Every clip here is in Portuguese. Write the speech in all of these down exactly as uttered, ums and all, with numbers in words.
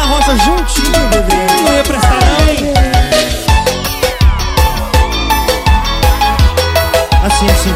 roça juntinho, bebê. Não ia prestar não, hein? Assim, assim.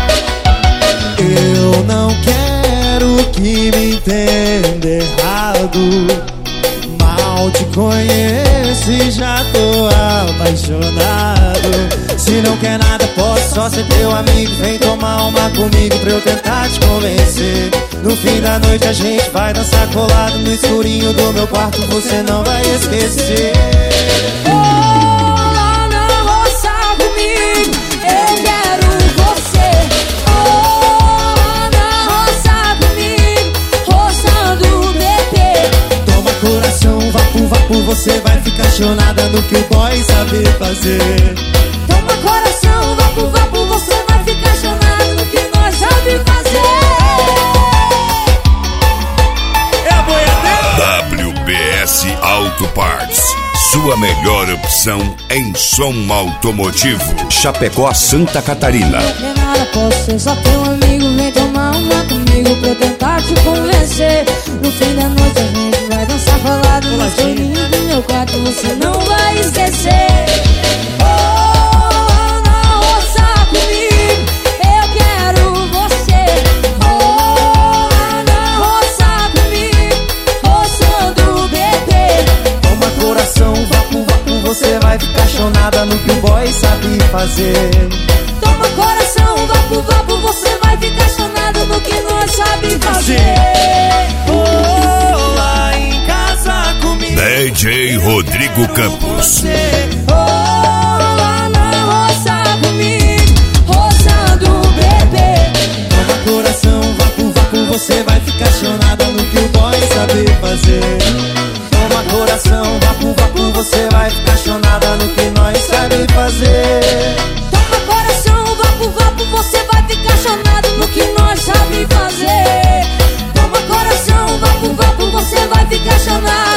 Eu não quero que me entenda errado. Mal te conheço e já tô apaixonado. Se não quer nada, posso só ser teu amigo. Vem tomar uma comigo pra eu tentar te convencer. No fim da noite a gente vai dançar colado no escurinho do meu quarto, você não vai esquecer. Oh, lá na roça comigo, eu quero você. Oh, lá na roça comigo, roçando bebê. Toma coração, vapo, vapo, você vai ficar chonada no que o boy sabe fazer. Toma coração, vapo, vapo, você vai ficar chonado no que nós sabe fazer. É a boiadeira. W B S Auto Parts, sua melhor opção em som automotivo. Chapecó, Santa Catarina. Não quer nada, posso ser só teu amigo. Vem tomar uma comigo pra eu tentar te convencer. No fim da noite a gente vai dançar colado no escurinho do meu quarto, você não vai esquecer. Oh, na roça comigo, eu quero você. Oh, na roça comigo, roçando bebê. Toma coração, vapo, vapo, você vai ficar chonada no que o boy sabe fazer. Toma coração, vapo, vapo, você vai ficar chonado no que nós sabe fazer. Oh, lá em casa comigo, D J Rodrigo Campos. Oh, lá na roça comigo, roçando bebê. toma coração, vapo, vapo, você vai ficar chonada no que o boy sabe fazer. Toma coração, vapo, vapo, você vai ficar chonada no que nós sabe fazer. Toma coração, vapo, vapo, você vai ficar chonado no que nós sabe fazer. Toma coração, vapo, vapo, você vai ficar chonado.